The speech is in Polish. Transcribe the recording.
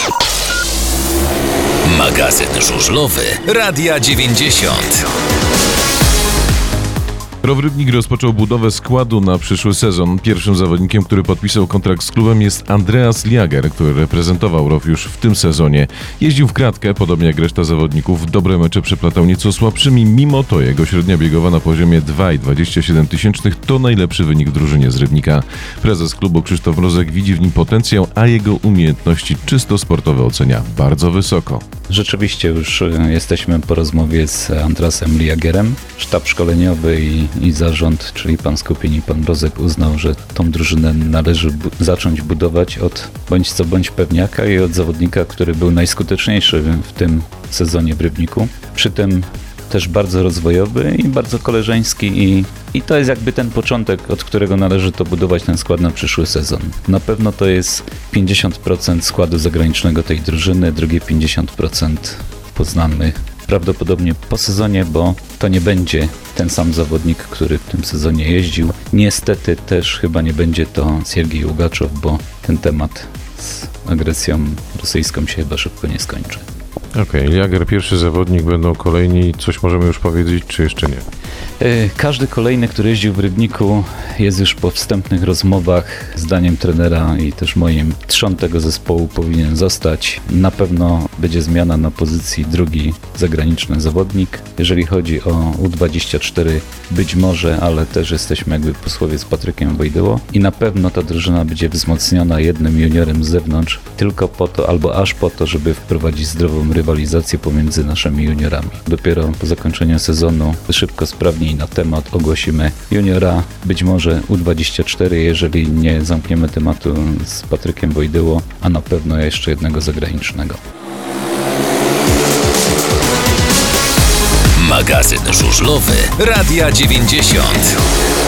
Magazyn żużlowy Radia 90. ROWR Rybnik rozpoczął budowę składu na przyszły sezon. Pierwszym zawodnikiem, który podpisał kontrakt z klubem, jest Andreas Liager, który reprezentował ROW już w tym sezonie. Jeździł w kratkę, podobnie jak reszta zawodników. Dobre mecze przeplatał nieco słabszymi, mimo to jego średnia biegowa na poziomie 2,27 to najlepszy wynik w drużynie z Rybnika. Prezes klubu Krzysztof Mrozek widzi w nim potencjał, a jego umiejętności czysto sportowe ocenia bardzo wysoko. Rzeczywiście już jesteśmy po rozmowie z Andreasem Liagerem. Sztab szkoleniowy i zarząd, czyli pan Skupień i pan Mrozek, uznał, że tą drużynę należy zacząć budować od bądź co bądź pewniaka i od zawodnika, który był najskuteczniejszy w tym sezonie w Rybniku. Przy tym też bardzo rozwojowy i bardzo koleżeński i to jest jakby ten początek, od którego należy to budować ten skład na przyszły sezon. Na pewno to jest 50% składu zagranicznego tej drużyny, drugie 50% poznamy prawdopodobnie po sezonie, bo to nie będzie ten sam zawodnik, który w tym sezonie jeździł. Niestety też chyba nie będzie to Siergiej Ługaczow, bo ten temat z agresją rosyjską się chyba szybko nie skończy. Okej, Liager pierwszy zawodnik, będą kolejni. Coś możemy już powiedzieć, czy jeszcze nie? Każdy kolejny, który jeździł w Rybniku, jest już po wstępnych rozmowach. Zdaniem trenera i też moim trzon tego zespołu powinien zostać. Na pewno będzie zmiana na pozycji drugi zagraniczny zawodnik. Jeżeli chodzi o U24, być może, ale też jesteśmy jakby posłowie z Patrykiem Wojdyło i na pewno ta drużyna będzie wzmocniona jednym juniorem z zewnątrz, tylko po to, albo aż po to, żeby wprowadzić zdrową rywalizację pomiędzy naszymi juniorami. Dopiero po zakończeniu sezonu szybko, sprawnie na temat ogłosimy juniora, być może U24, jeżeli nie zamkniemy tematu z Patrykiem Wojdyło, a na pewno jeszcze jednego zagranicznego. Magazyn żużlowy Radia 90.